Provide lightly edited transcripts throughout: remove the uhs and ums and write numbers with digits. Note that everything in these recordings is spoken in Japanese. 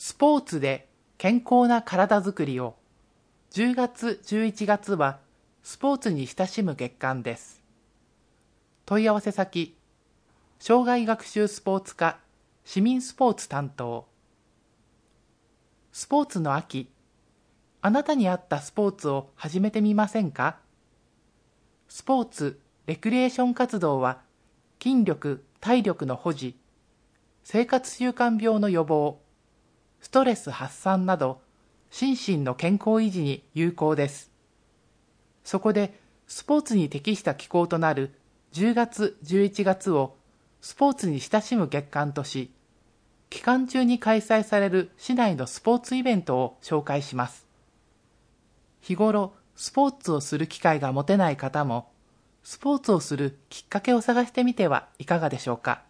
スポーツで健康な体づくりを。10月、11月はスポーツに親しむ月間です。問い合わせ先、障害学習スポーツ科市民スポーツ担当。スポーツの秋、あなたに合ったスポーツを始めてみませんか？スポーツ、レクリエーション活動は筋力、体力の保持、生活習慣病の予防、ストレス発散など心身の健康維持に有効です。そこでスポーツに適した気候となる10月、11月をスポーツに親しむ月間とし、期間中に開催される市内のスポーツイベントを紹介します。日頃スポーツをする機会が持てない方も、スポーツをするきっかけを探してみてはいかがでしょうか。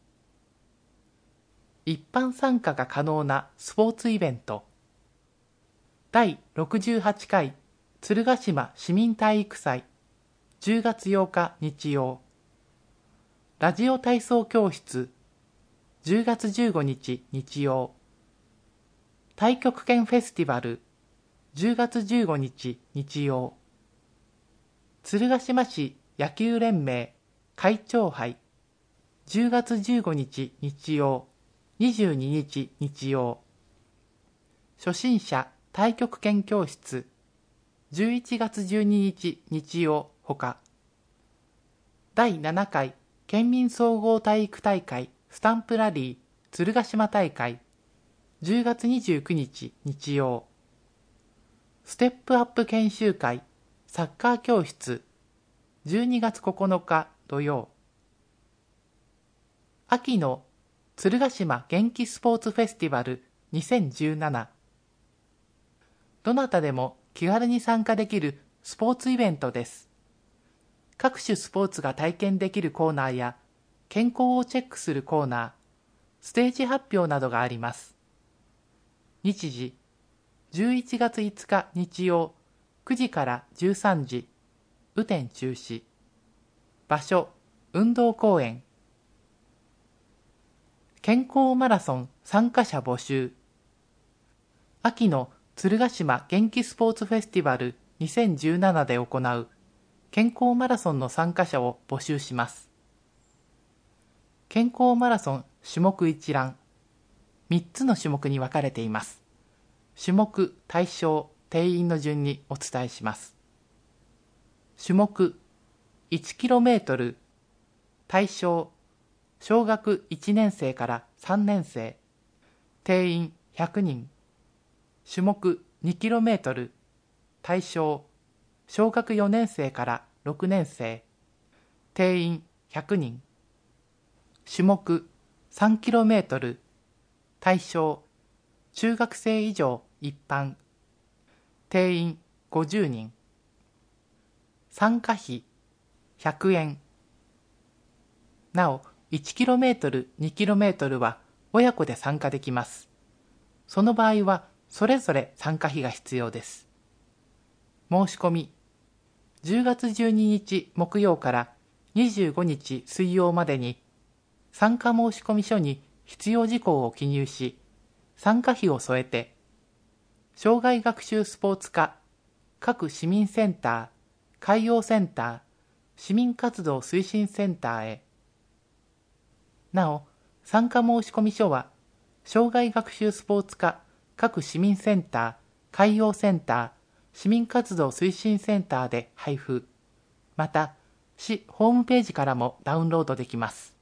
一般参加が可能なスポーツイベント。第68回鶴ヶ島市民体育祭10月8日日曜。ラジオ体操教室10月15日日曜。太極拳フェスティバル10月15日日曜。鶴ヶ島市野球連盟会長杯10月15日日曜、22日日曜。初心者太極拳教室11月12日日曜ほか。第7回県民総合体育大会スタンプラリー鶴ヶ島大会10月29日日曜。ステップアップ研修会サッカー教室12月9日土曜。秋の鶴ヶ島元気スポーツフェスティバル2017。どなたでも気軽に参加できるスポーツイベントです。各種スポーツが体験できるコーナーや健康をチェックするコーナー、ステージ発表などがあります。日時、11月5日日曜9時から13時、雨天中止。場所、運動公園。健康マラソン参加者募集。秋の鶴ヶ島元気スポーツフェスティバル2017で行う健康マラソンの参加者を募集します。健康マラソン種目一覧。3つの種目に分かれています。種目、対象、定員の順にお伝えします。種目 1km、対象、小学1年生から3年生、定員100人。種目 2km、対象、小学4年生から6年生、定員100人。種目 3km、対象、中学生以上一般、定員50人。参加費100円。なお、1km、2km は親子で参加できます。その場合は、それぞれ参加費が必要です。申し込み、10月12日木曜から25日水曜までに、参加申込書に必要事項を記入し、参加費を添えて、障害学習スポーツ課、各市民センター、海洋センター、市民活動推進センターへ。なお、参加申込書は、障害学習スポーツ課、各市民センター、海洋センター、市民活動推進センターで配布。また、市ホームページからもダウンロードできます。